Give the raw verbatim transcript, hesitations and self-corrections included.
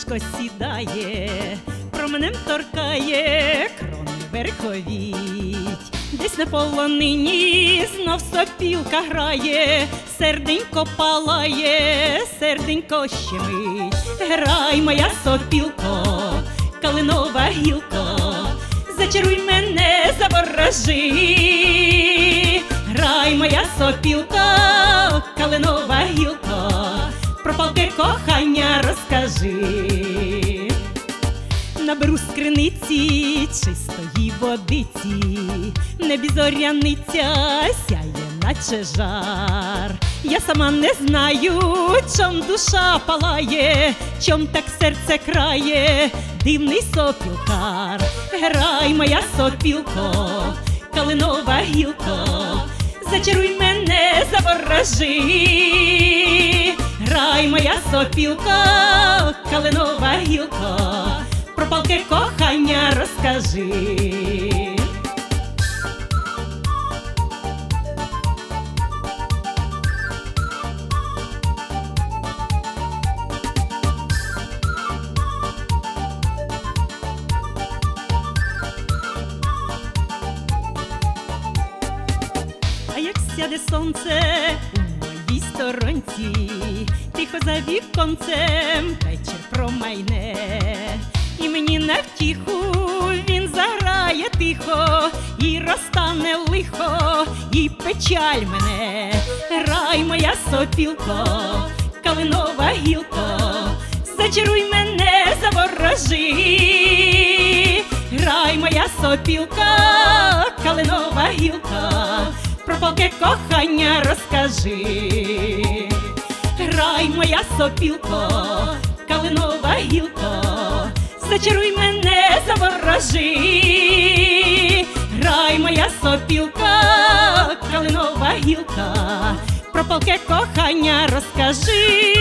сонечко сідає, променем торкає, крони верховіть. Десь на полонині знов сопілка грає, серденько палає, серденько щемить. Грай, моя сопілко, калинова гілко, зачаруй мене, заворожи. Грай, моя сопілко, калинова гілко, про палке кохання розкажи. Наберу з криниці чистої водиці, в небі зоряниця сяє, наче жар. Я сама не знаю, чом душа палає, чом так серце крає, дивний сопілкар. Грай, моя сопілко, калинова гілко, зачаруй мене, заворожи. Грай, моя сопілко, калинова гілко, про палке кохання розкажи. А як сяде сонце у моїй сторонці, тихо за віконцем вечір промайне, і мені на втіху він заграє тихо, і розтане лихо, і печаль мене. Грай, моя сопілко, калинова гілко, зачаруй мене, заворожи. Грай, моя сопілко, калинова гілко, про палке кохання розкажи. Грай, моя сопілко, калинова гілко, зачаруй мене, заворожи. Грай, моя сопілко, калинова гілка, про палке кохання розкажи.